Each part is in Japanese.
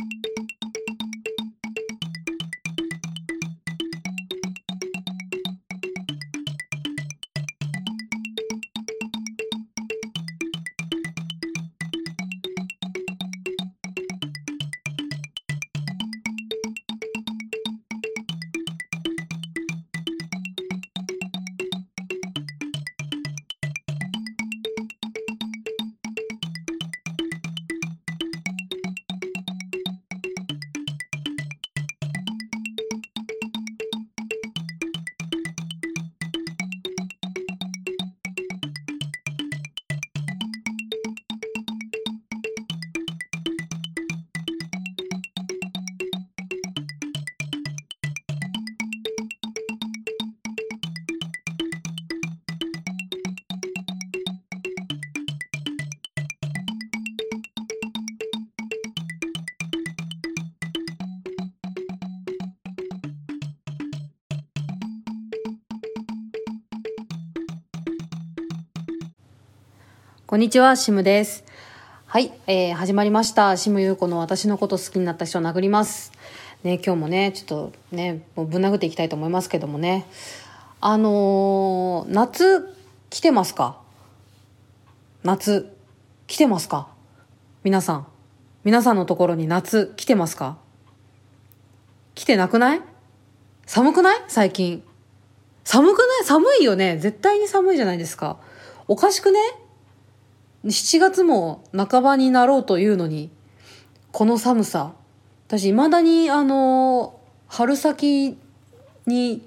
こんにちは、シムです。はい、始まりました。シムユウコの私のこと好きになった人を殴ります。ね、今日もね、ちょっとね、もうぶん殴っていきたいと思いますけどもね。夏来てますか？夏来てますか？皆さんのところに夏来てますか？来てなくない？寒くない？最近。寒くない？寒いよね。絶対に寒いじゃないですか。おかしくね？7月も半ばになろうというのに、この寒さ。私、未だに、春先に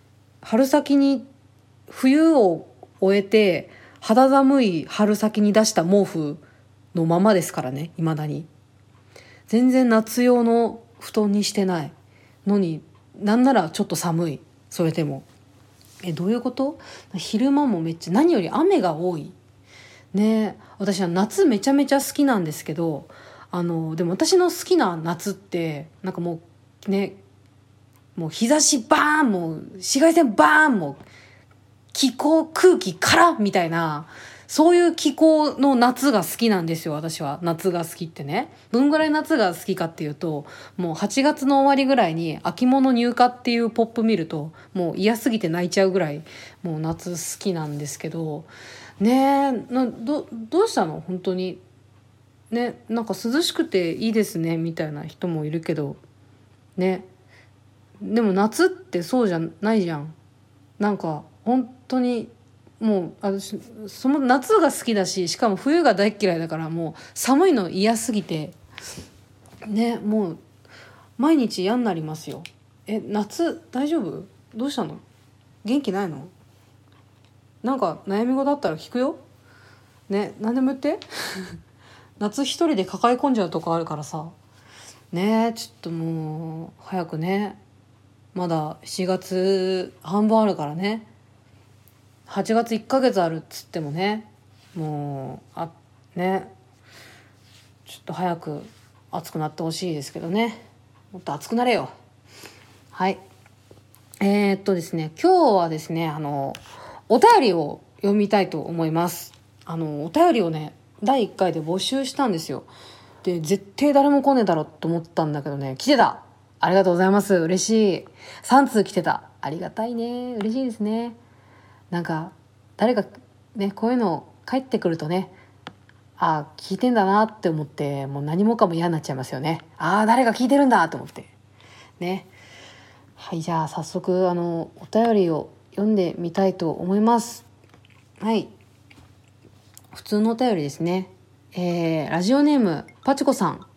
冬を終えて、肌寒い春先に出した毛布のままですからね、未だに。全然夏用の布団にしてないのに、なんならちょっと寒い。それでも。どういうこと？昼間もめっちゃ、何より雨が多い。ね、私は夏めちゃめちゃ好きなんですけど、でも私の好きな夏ってなんかもうね、もう日差しバーン、もう紫外線バーン、もう気候空気からみたいな、そういう気候の夏が好きなんですよ。私は夏が好きってね、どんぐらい夏が好きかっていうと、もう8月の終わりぐらいに秋物入荷っていうポップ見るともう嫌すぎて泣いちゃうぐらい、もう夏好きなんですけどね。どうしたの本当にね。なんか涼しくていいですねみたいな人もいるけどね。でも夏ってそうじゃないじゃん。なんか本当にもう私その夏が好きだし、しかも冬が大っ嫌いだから、もう寒いの嫌すぎてね、もう毎日嫌になりますよ。夏大丈夫？どうしたの？元気ないの？なんか悩み事だったら聞くよね。何でも言って夏一人で抱え込んじゃうとこあるからさね。ちょっともう早くね、まだ7月半分あるからね。8月1ヶ月あるっつってもね、もうね、ちょっと早く暑くなってほしいですけどね。もっと暑くなれよ。はい。ですね、今日はですね、お便りを読みたいと思います。お便りをね、第1回で募集したんですよ。で、絶対誰も来ねえだろと思ったんだけどね、来てた。ありがとうございます。嬉しい。3通来てた。ありがたいね。嬉しいですね。なんか誰かね、こういうの帰ってくるとね、聞いてんだなって思って、もう何もかも嫌になっちゃいますよね。誰が聞いてるんだと思ってね。はい、じゃあ早速お便りを読んでみたいと思います。はい、普通のお便りですね。ラジオネームパチコさん、はい、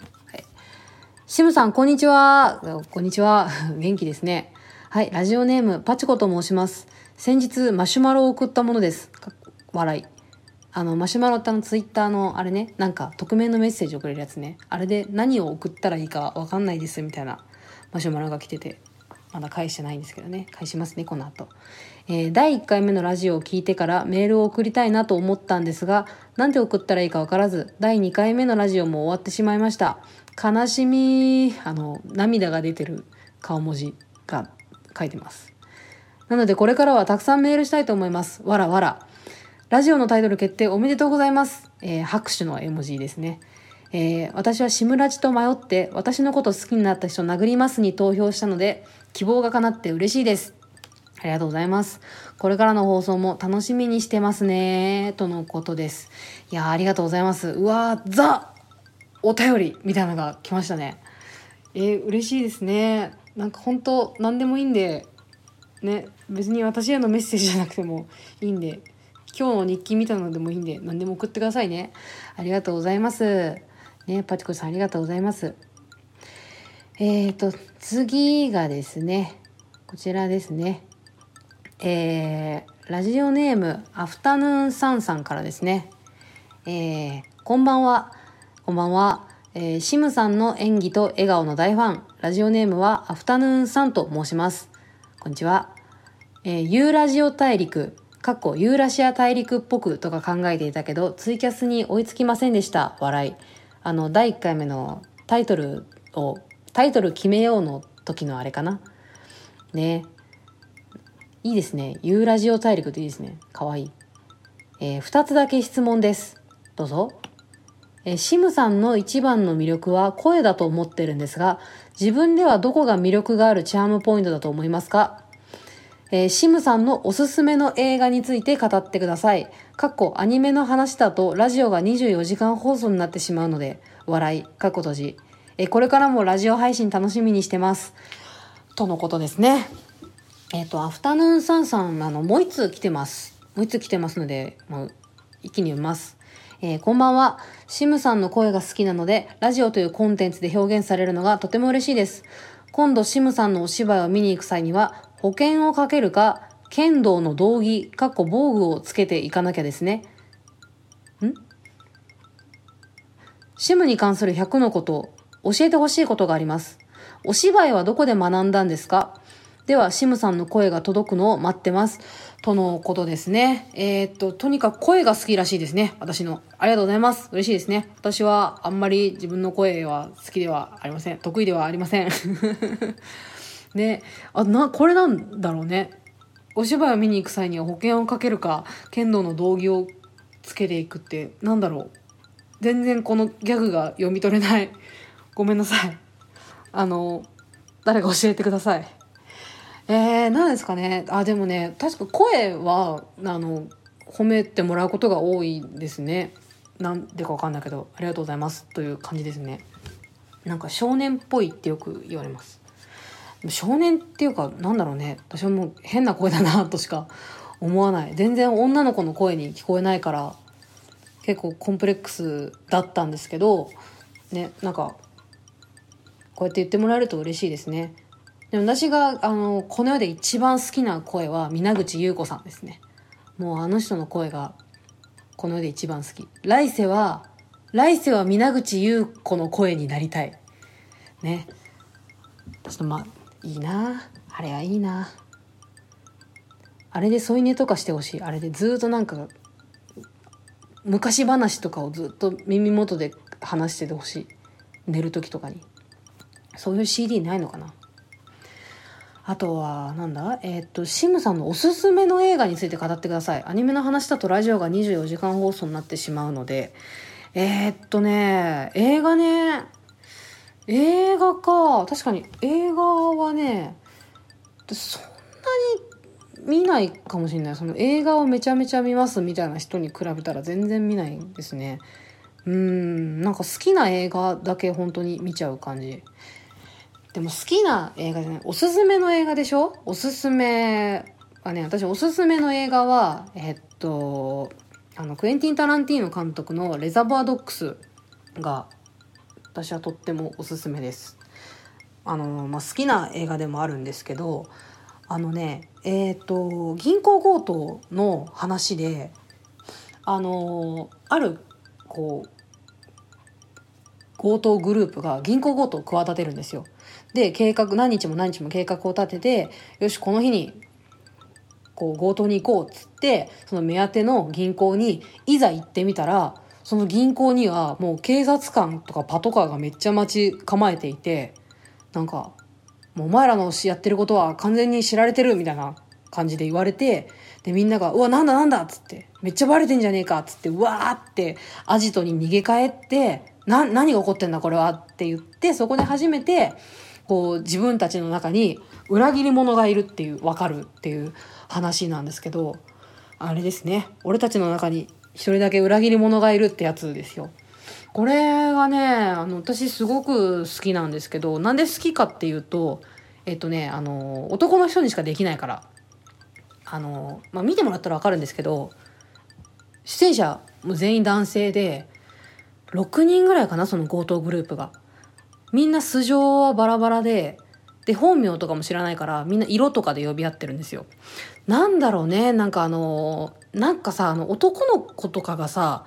シムさんこんにちは。こんにちは元気ですね。はい、ラジオネームパチコと申します。先日マシュマロを送ったものです。笑い。マシュマロってツイッターのあれね、なんか匿名のメッセージ送れるやつね。あれで何を送ったらいいかわかんないですみたいなマシュマロが来てて、まだ返してないんですけどね。返しますね、この後。第1回目のラジオを聞いてからメールを送りたいなと思ったんですが、なんで送ったらいいかわからず、第2回目のラジオも終わってしまいました。悲しみ。涙が出てる顔文字が書いてます。なのでこれからはたくさんメールしたいと思います。わらわら。ラジオのタイトル決定おめでとうございます。拍手の絵文字ですね。 私はシムラジと迷って私のこと好きになった人殴りますに投票したので希望が叶って嬉しいです。ありがとうございます。これからの放送も楽しみにしてますねとのことです。いやありがとうございます。うわーザお便りみたいなのが来ましたね。嬉しいですね。なんか本当何でもいいんでね、別に私へのメッセージじゃなくてもいいんで、今日の日記みたいなのでもいいんで何でも送ってくださいね。ありがとうございますね。パチコさんありがとうございます。次がですねこちらですね。ラジオネームアフタヌーンサンさんからですね。こんばんは。シムさんの演技と笑顔の大ファン。ラジオネームはアフタヌーンさんと申します。こんにちは。ユーラジオ大陸ユーラシア大陸っぽくとか考えていたけどツイキャスに追いつきませんでした。笑い。第1回目のタイトル決めようの時のあれかなね。いいですね。ユーラジオ大陸っていいですね。かわいい。2つだけ質問です。どうぞ。シムさんの一番の魅力は声だと思ってるんですが、自分ではどこが魅力があるチャームポイントだと思いますか？シムさんのおすすめの映画について語ってください。アニメの話だとラジオが24時間放送になってしまうので、笑い、閉じ。これからもラジオ配信楽しみにしてます。とのことですね。アフタヌーンサンさん、もう一通来てます。ので、一気に読みます。こんばんは。シムさんの声が好きなので、ラジオというコンテンツで表現されるのがとても嬉しいです。今度シムさんのお芝居を見に行く際には、保険をかけるか、剣道の道着、防具をつけていかなきゃですね。シムに関する100のこと、教えてほしいことがあります。お芝居はどこで学んだんですか？では、シムさんの声が届くのを待ってます。とのことですね。とにかく声が好きらしいですね。私の。ありがとうございます。嬉しいですね。私はあんまり自分の声は好きではありません。得意ではありません。ね。これなんだろうね。お芝居を見に行く際には保険をかけるか、剣道の道着をつけていくって、なんだろう。全然このギャグが読み取れない。ごめんなさい。誰か教えてください。何ですかね。でもね、確か声は、褒めてもらうことが多いですね。なんでかわかんないけど、ありがとうございますという感じですね。なんか少年っぽいってよく言われます。少年っていうか、なんだろうね。私はもう変な声だなとしか思わない。全然女の子の声に聞こえないから、結構コンプレックスだったんですけど、ね、なんか、こうやって言ってもらえると嬉しいですね。でも私がこの世で一番好きな声は皆口優子さんですね。もうあの人の声がこの世で一番好き。来世は皆口優子の声になりたいね。ちょっといいな、あれはいいな。あれで添い寝とかしてほしい。あれでずっとなんか昔話とかをずっと耳元で話しててほしい。寝る時とかに。そういう CD ないのかな。あとは、シムさんのおすすめの映画について語ってください。アニメの話だとラジオが24時間放送になってしまうので。映画か。確かに、映画はね、そんなに見ないかもしれない。その映画をめちゃめちゃ見ますみたいな人に比べたら全然見ないですね。なんか好きな映画だけ本当に見ちゃう感じ。でも好きな映画じゃない、おすすめの映画でしょ。おすすめはね、私おすすめの映画はクエンティン・タランティーノ監督のレザーバードッグスが私はとってもおすすめです。好きな映画でもあるんですけど、銀行強盗の話である強盗グループが銀行強盗を企てるんですよ。で、何日も計画を立てて、よし、この日に強盗に行こうっつって、その目当ての銀行にいざ行ってみたら、その銀行にはもう警察官とかパトカーがめっちゃ待ち構えていて、なんかもうお前らのやってることは完全に知られてるみたいな感じで言われて、でみんながうわなんだっつって、めっちゃバレてんじゃねえかっつって、うわーってアジトに逃げ帰って、 何が起こってんだこれはって言って、そこで初めてこう自分たちの中に裏切り者がいるっていう分かるっていう話なんですけど、あれですね、俺たちの中に一人だけ裏切り者がいるってやつですよ。これがね私すごく好きなんですけど、なんで好きかっていうと男の人にしかできないから、見てもらったら分かるんですけど、出演者も全員男性で6人ぐらいかな、その強盗グループが。みんな素性はバラバラで本名とかも知らないから、みんな色とかで呼び合ってるんですよ。なんだろうね、なんかさ、男の子とかがさ、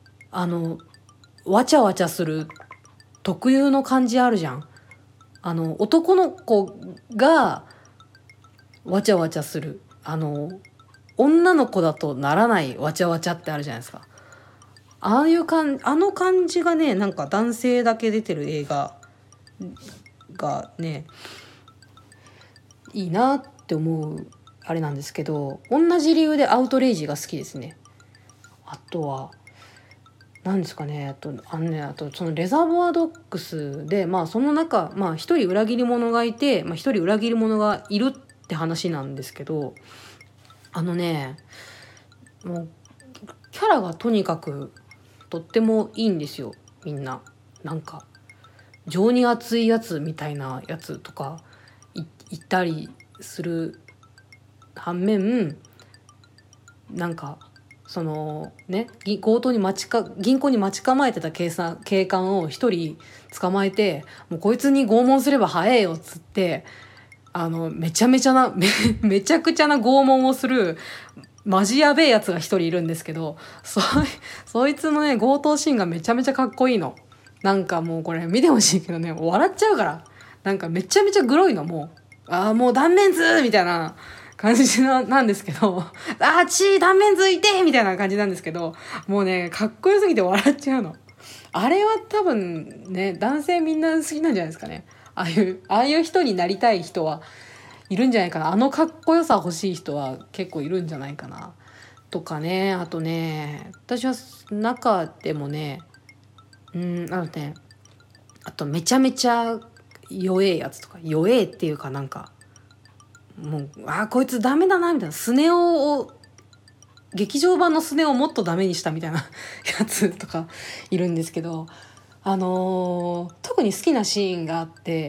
わちゃわちゃする特有の感じあるじゃん。男の子がわちゃわちゃする、女の子だとならないわちゃわちゃってあるじゃないですか。あの感じがね、なんか男性だけ出てる映画がね、いいなって思うあれなんですけど、同じ理由でアウトレイジが好きですね。あとは何ですかね、あとそのレザーボアドッグスで、その中一人裏切り者がいて、一人裏切り者がいるって話なんですけど、もうキャラがとにかくとってもいいんですよ。みんななんか情に熱いやつみたいなやつとかいたりする反面、なんかそのね、銀行に待ち構えてた警官を一人捕まえて、もうこいつに拷問すれば早えよっつって、めちゃくちゃな拷問をするマジやべえやつが一人いるんですけど、そいつのね強盗シーンがめちゃめちゃかっこいいの。なんかもうこれ見てほしいけどね、笑っちゃうから。なんかめちゃめちゃグロいの、もう断面図みたいな感じなんですけど、断面図いてみたいな感じなんですけど、もうねかっこよすぎて笑っちゃうの。あれは多分ね、男性みんな好きなんじゃないですかね。ああいう人になりたい人はいるんじゃないかな。あのかっこよさ欲しい人は結構いるんじゃないかなとかね。あとね、私は中でもね、あとめちゃめちゃ弱えやつとか、弱えっていうかなんかもうこいつダメだなみたいな、スネ夫を劇場版のスネ夫をもっとダメにしたみたいなやつとかいるんですけど、特に好きなシーンがあって、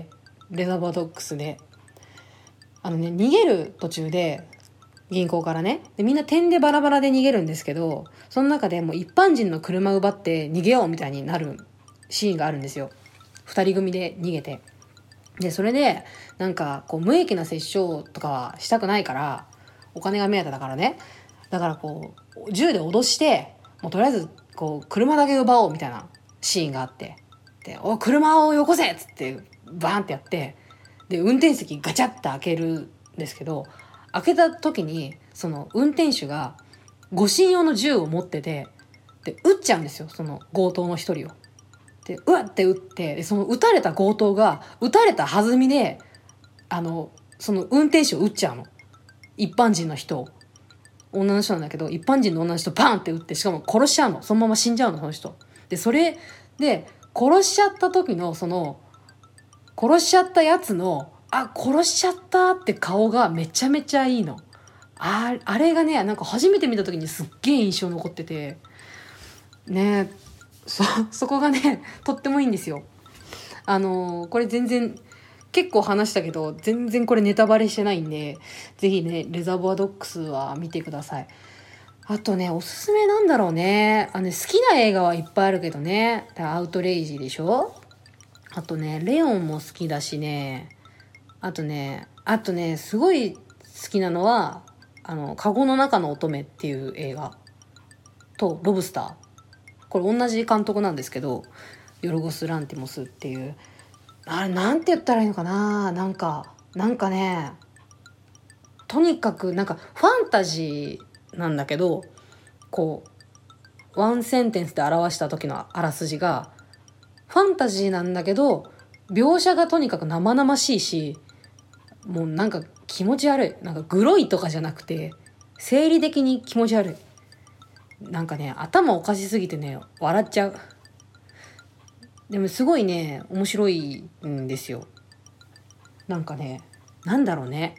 レザーバードッグスで逃げる途中で銀行からね、でみんな点でバラバラで逃げるんですけど、その中でもう一般人の車奪って逃げようみたいになるシーンがあるんですよ。2人組で逃げて、でそれでなんかこう無益な殺傷とかはしたくないから、お金が目当てだからね、だからこう銃で脅して、もうとりあえずこう車だけ奪おうみたいなシーンがあって、で車をよこせっつってバーンってやって、で運転席ガチャッて開けるんですけど、開けた時にその運転手が護身用の銃を持ってて、で撃っちゃうんですよ、その強盗の一人を。でうわって撃って、その撃たれた強盗が撃たれた弾みでその運転手を撃っちゃうの。一般人の人を、女の人なんだけど、一般人の女の人バーンって撃って、しかも殺しちゃうの。そのまま死んじゃうの、その人で。それで殺しちゃった時のその殺しちゃったやつの殺しちゃったって顔がめちゃめちゃいいの。あれがね、なんか初めて見た時にすっげえ印象残っててね、そこがねとってもいいんですよ。これ全然結構話したけど、全然これネタバレしてないんで、ぜひねレザーボアドッグスは見てください。あとね、おすすめなんだろうね、好きな映画はいっぱいあるけどね、アウトレイジでしょ。あとねレオンも好きだしね。あとねすごい好きなのはカゴの中の乙女っていう映画とロブスター。これ同じ監督なんですけど、ヨルゴス・ランティモスっていう、あれなんて言ったらいいのかな、なんかね、とにかくなんかファンタジーなんだけど、こうワンセンテンスで表した時のあらすじがファンタジーなんだけど、描写がとにかく生々しいし、もうなんか気持ち悪い。なんかグロいとかじゃなくて生理的に気持ち悪い。なんかね頭おかしすぎてね笑っちゃう。 でもすごいね面白いんですよ。なんかね、なんだろうね、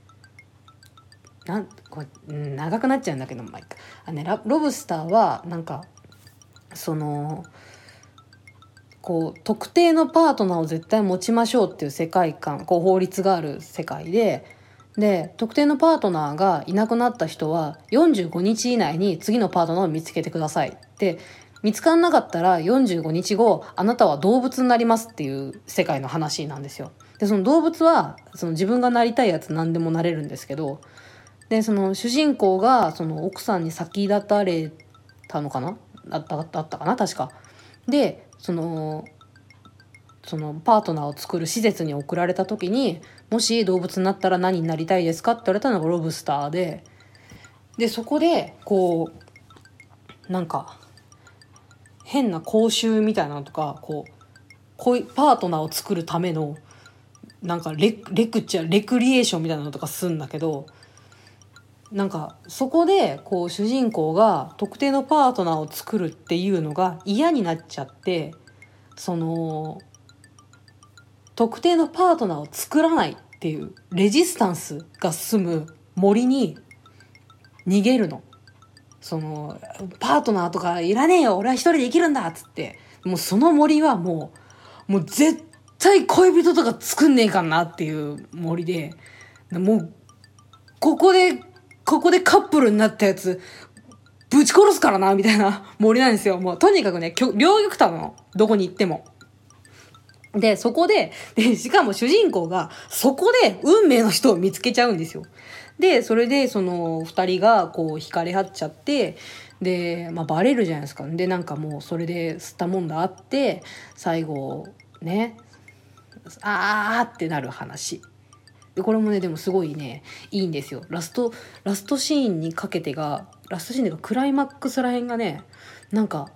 長くなっちゃうんだけど、まあいいか。ロブスターはなんかそのこう特定のパートナーを絶対持ちましょうっていう世界観、こう法律がある世界で特定のパートナーがいなくなった人は45日以内に次のパートナーを見つけてくださいって見つからなかったら45日後あなたは動物になりますっていう世界の話なんですよ。でその動物はその自分がなりたいやつ何でもなれるんですけど、でその主人公がその奥さんに先立たれたのかな、あったかな確か。でそのパートナーを作る施設に送られた時に、もし動物になったら何になりたいですかって言われたのがロブスターでそこでこうなんか変な講習みたいなのとかこういうパートナーを作るためのなんかレクリエーションみたいなのとかするんだけど、なんかそこでこう主人公が特定のパートナーを作るっていうのが嫌になっちゃって、その特定のパートナーを作らないっていうレジスタンスが住む森に逃げるの。そのパートナーとかいらねえよ、俺は一人で生きるんだっつって、もうその森はもう絶対恋人とか作んねえかなっていう森で、もうここでカップルになったやつぶち殺すからなみたいな森なんですよ。もうとにかくね両極端なの、どこに行っても。でそこでしかも主人公がそこで運命の人を見つけちゃうんですよ。でそれでその2人がこう惹かれ合っちゃって、でバレるじゃないですか。でなんかもうそれで吸ったもんだあって最後ねあーってなる話で、これもねでもすごいねいいんですよ。ラストシーンにかけてが、ラストシーンでクライマックスらへんがね、なんか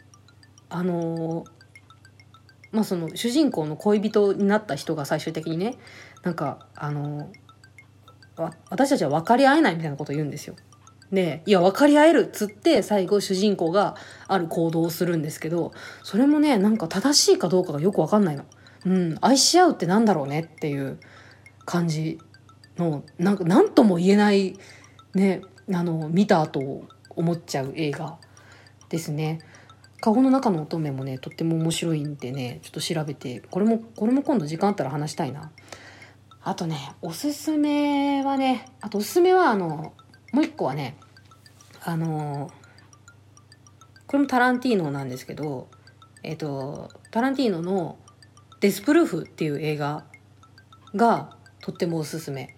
その主人公の恋人になった人が最終的にね、なんか私たちは分かり合えないみたいなことを言うんですよ。でいや分かり合えるっつって最後主人公がある行動をするんですけど、それもねなんか正しいかどうかがよく分かんないの。愛し合うってなんだろうねっていう感じの、なんとも言えないね、見た後思っちゃう映画ですね。カゴの中の乙女もねとっても面白いんでね、ちょっと調べて、これも今度時間あったら話したいな。あとねおすすめはもう一個はねこれもタランティーノなんですけど、タランティーノのデスプルーフっていう映画がとってもおすすめ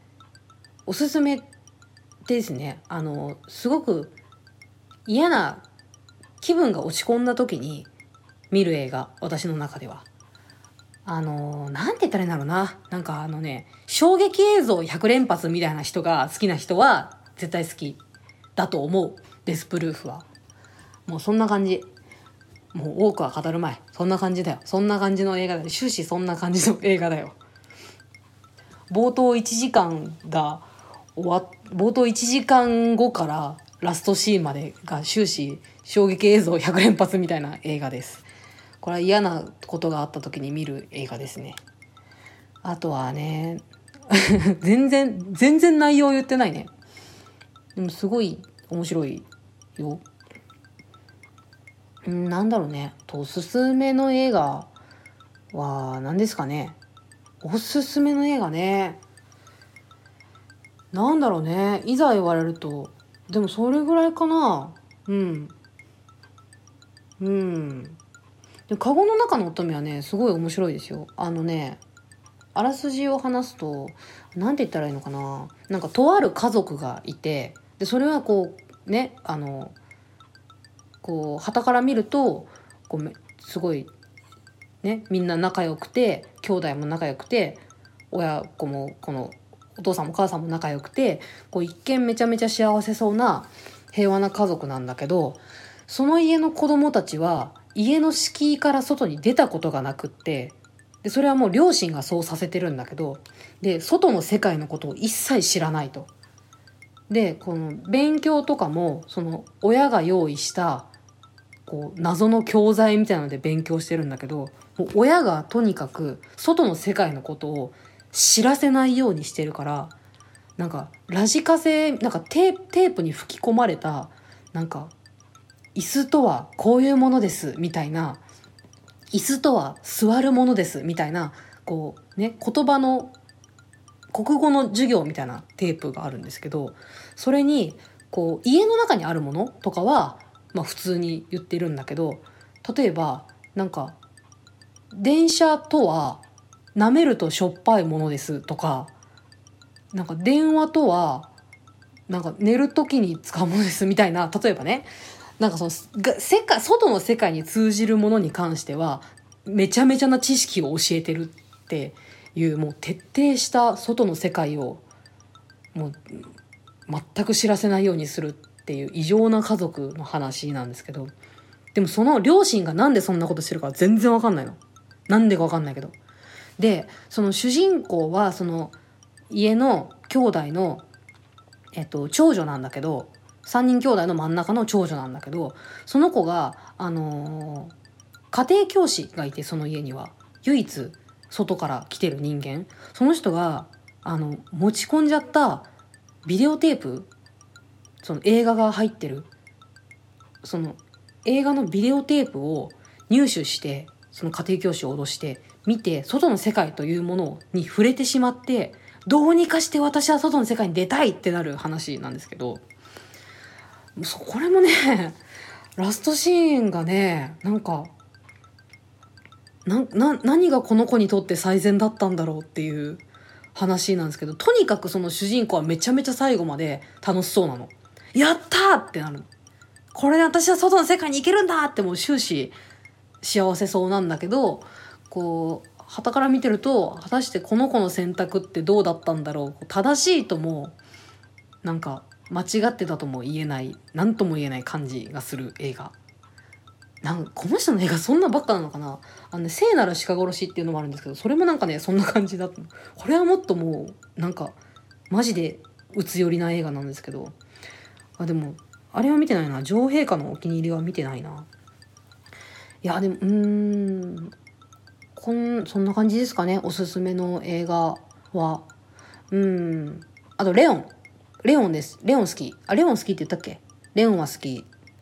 ですね。すごく嫌な気分が落ち込んだ時に見る映画、私の中では。なんて言ったらいいんだろうな。なんか衝撃映像100連発みたいな人が好きな人は絶対好きだと思う。デスプルーフは。もうそんな感じ。もう多くは語るまい。そんな感じだよ。そんな感じの映画だよ。終始そんな感じの映画だよ。冒頭1時間後からラストシーンまでが終始衝撃映像100連発みたいな映画です。これは嫌なことがあった時に見る映画ですね。あとはね全然内容言ってないね。でもすごい面白いよ。なんだろうね。おすすめの映画は何ですかね。おすすめの映画ね。なんだろうね。いざ言われると、でもそれぐらいかな。でカゴの中の乙女はねすごい面白いですよ。あらすじを話すとなんて言ったらいいのかな。なんかとある家族がいて、でそれはこうね傍から見るとすごいねみんな仲良くて、兄弟も仲良くて、親子もこのお父さんもお母さんも仲良くて、一見めちゃめちゃ幸せそうな平和な家族なんだけど、その家の子供たちは家の敷居から外に出たことがなくって、でそれはもう両親がそうさせてるんだけど、で外の世界のことを一切知らないと。でこの勉強とかもその親が用意したこう謎の教材みたいなので勉強してるんだけど、もう親がとにかく外の世界のことを知らせないようにしてるから、なんかラジカセ、なんかテープに吹き込まれた、なんか椅子とはこういうものですみたいな、椅子とは座るものですみたいな、こうね、言葉の国語の授業みたいなテープがあるんですけど、それにこう家の中にあるものとかはまあ普通に言ってるんだけど、例えばなんか電車とは舐めるとしょっぱいものですとか、なんか電話とはなんか寝る時に使うものですみたいな、例えばね、なんかその外の世界に通じるものに関してはめちゃめちゃな知識を教えてるっていう、もう徹底した外の世界をもう全く知らせないようにするっていう異常な家族の話なんですけど、でもその両親がなんでそんなことしてるか全然わかんないの。なんでかわかんないけど。で、その主人公はその家の兄弟の長女なんだけど、3人兄弟の真ん中の長女なんだけど、その子が家庭教師がいて、その家には唯一外から来てる人間、その人が持ち込んじゃったビデオテープ、その映画が入ってる、その映画のビデオテープを入手して、その家庭教師を脅して見て、外の世界というものに触れてしまって、どうにかして私は外の世界に出たいってなる話なんですけど、これもね、ラストシーンがね、なんか何がこの子にとって最善だったんだろうっていう話なんですけど、とにかくその主人公はめちゃめちゃ最後まで楽しそうなの。やったーってなるの。これで私は外の世界に行けるんだって、もう終始幸せそうなんだけど、こう傍から見てると、果たしてこの子の選択ってどうだったんだろう、正しいともなんか間違ってたとも言えない、何とも言えない感じがする映画。なんかこの人の映画そんなばっかなのかな。聖なる鹿殺しっていうのもあるんですけど、それもなんかねそんな感じだった。これはもっともうなんかマジでうつ寄りな映画なんですけど、でもあれは見てないな。女王陛下のお気に入りは見てないな。いやでもそんな感じですかね、おすすめの映画は。あとレオンです。レオン好き。レオン好きって言ったっけ。レオンは好き。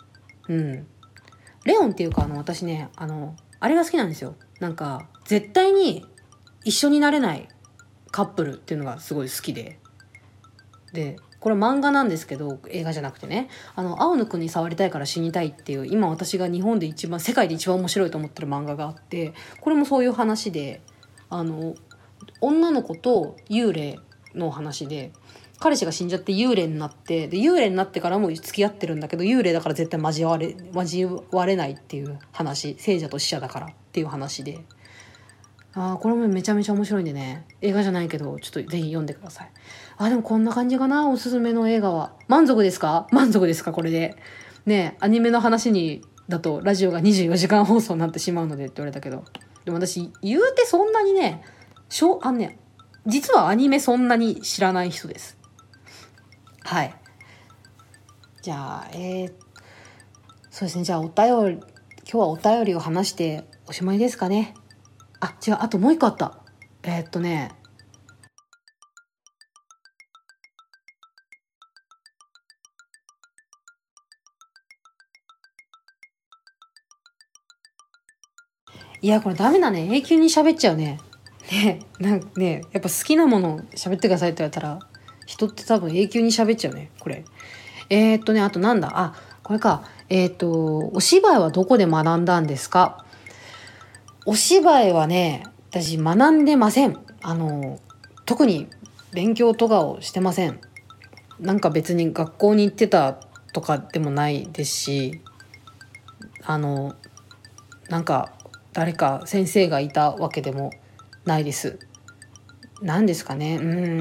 レオンっていうか私ね、あれが好きなんですよ。なんか絶対に一緒になれないカップルっていうのがすごい好きで、これ漫画なんですけど映画じゃなくてね、青の国に触りたいから死にたいっていう、今私が日本で世界で一番面白いと思ってる漫画があって、これもそういう話で、女の子と幽霊の話で、彼氏が死んじゃって幽霊になって、で幽霊になってからも付き合ってるんだけど、幽霊だから絶対交われないっていう話、聖者と死者だからっていう話で、これもめちゃめちゃ面白いんでね、映画じゃないけどちょっとぜひ読んでください。でもこんな感じかな、おすすめの映画は。満足ですかこれでね。アニメの話にだとラジオが24時間放送になってしまうのでって言われたけど、でも私言うてそんなにね、実はアニメそんなに知らない人です。はい。じゃあそうですね、じゃあ今日はお便りを話しておしまいですかね。違う、あともう一個あった。いやこれダメだね、永久に喋っちゃうね。やっぱ好きなものを喋ってくださいって言われたら、人って多分永久に喋っちゃうねこれ。あとなんだ、これか。お芝居はどこで学んだんですか。お芝居はね、私学んでません。特に勉強とかをしてません。なんか別に学校に行ってたとかでもないですし、なんか誰か先生がいたわけでもないです。何ですかね。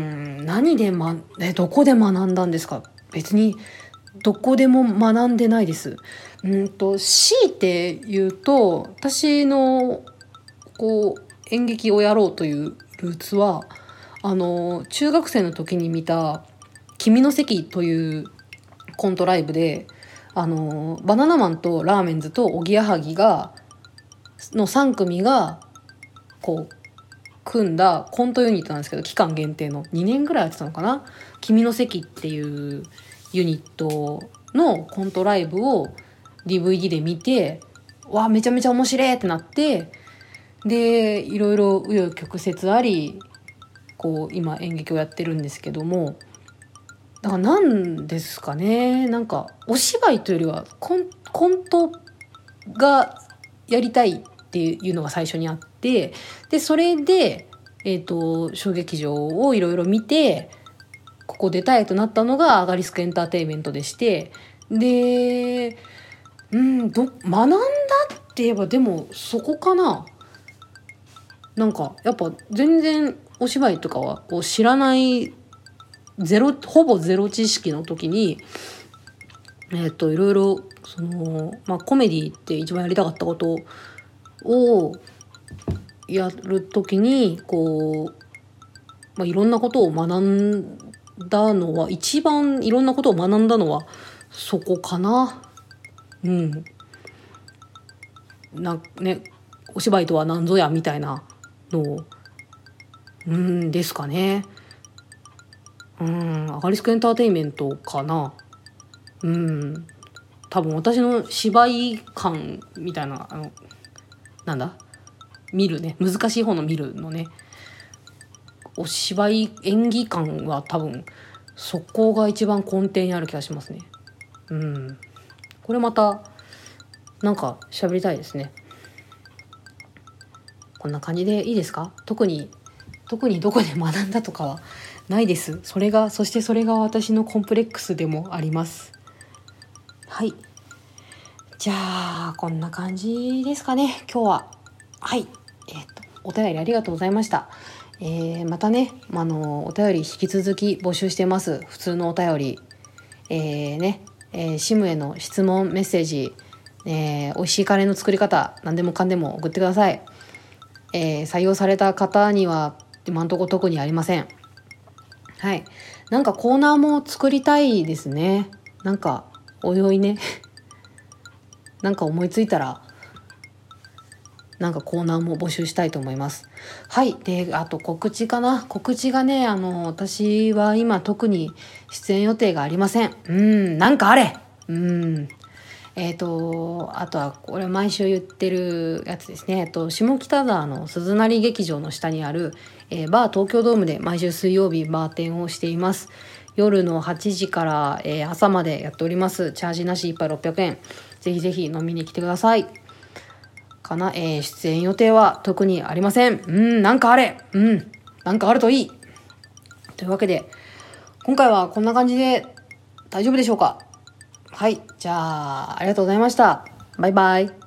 どこで学んだんですか。別にどこでも学んでないです。強いて言うと、私の演劇をやろうというルーツは、中学生の時に見た君の席というコントライブで、 バナナマンとラーメンズとおぎやはぎの3組がこう組んだコントユニットなんですけど、期間限定の2年ぐらいやってたのかな。君の席っていうユニットのコントライブを DVD で見て、わあめちゃめちゃ面白いってなって、でいろいろ紆余曲折あり、こう今演劇をやってるんですけども、だからなんですかね、なんかお芝居というよりはコントがやりたいっていうのが最初にあって、でそれで小劇場をいろいろ見て、ここ出たいとなったのがアガリスクエンターテインメントでして、で学んだって言えばでもそこかな。なんかやっぱ全然お芝居とかはこう知らない、ほぼゼロ知識の時にいろいろコメディって一番やりたかったことをやる時にこう、いろんなことを学んだのは、一番いろんなことを学んだのはそこかな。お芝居とは何ぞやみたいなのですかね。アガリスクエンターテインメントかな。多分私の芝居感みたいな、見るね、難しい方の見るのね、お芝居演技感は多分そこが一番根底にある気がしますね。これまたなんか喋りたいですね。こんな感じでいいですか？特にどこで学んだとかはないです。そしてそれが私のコンプレックスでもあります。はい、じゃあこんな感じですかね、今日は。はい、お便りありがとうございました。またね、お便り引き続き募集してます。普通のお便り、シムへの質問メッセージ、美味しいカレーの作り方、何でもかんでも送ってください。採用された方には今のところ特にありません。はい、なんかコーナーも作りたいですね。なんかおいおいねなんか思いついたらなんかコーナーも募集したいと思います。はい。で、あと告知かな。告知がね、私は今特に出演予定がありません。なんかあれ。あとはこれ毎週言ってるやつですね。下北沢の鈴なり劇場の下にある、バー東京ドームで毎週水曜日バーテンをしています。夜の8時から、朝までやっております。チャージなし1杯600円。ぜひぜひ飲みに来てください。出演予定は特にありません。なんかあれ。なんかあるといい。というわけで、今回はこんな感じで大丈夫でしょうか？はい。じゃあ、ありがとうございました。バイバイ。